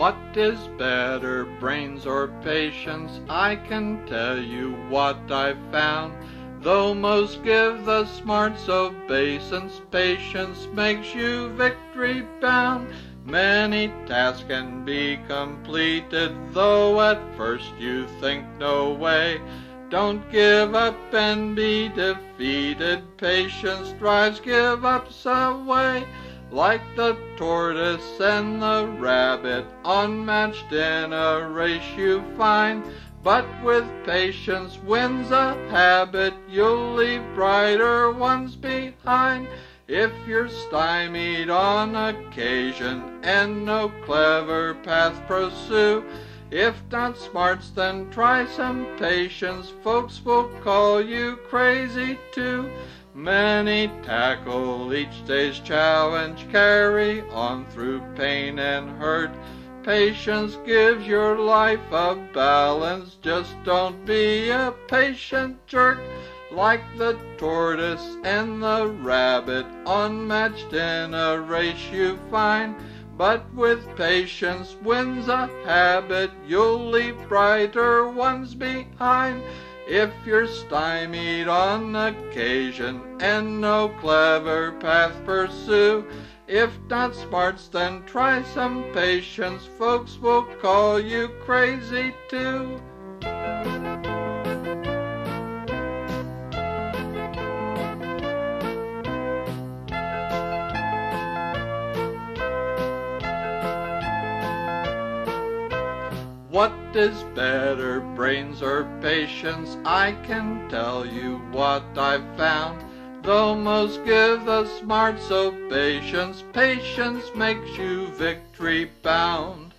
What is better, brains or patience? I can tell you what I've found. Though most give the smarts obeisance, patience makes you victory bound. Many tasks can be completed, though at first you think no way. Don't give up and be defeated, patience drives give-ups away. Like the tortoise and the rabbit, unmatched in a race you find. But with patience wins a habit, you'll leave brighter ones behind. If you're stymied on occasion and no clever path pursue, if not smarts, then try some patience, folks will call you crazy too. Many tackle each day's challenge, carry on through pain and hurt. Patience gives your life a balance, just don't be a patient jerk. Like the tortoise and the rabbit, unmatched in a race you find. But with patience wins a habit, you'll leave brighter ones behind. If you're stymied on occasion and no clever path pursue, if not smarts, then try some patience, folks will call you crazy too. What is better, brains or patience? I can tell you what I've found. Though most give the smarts obeisance, patience makes you victory bound.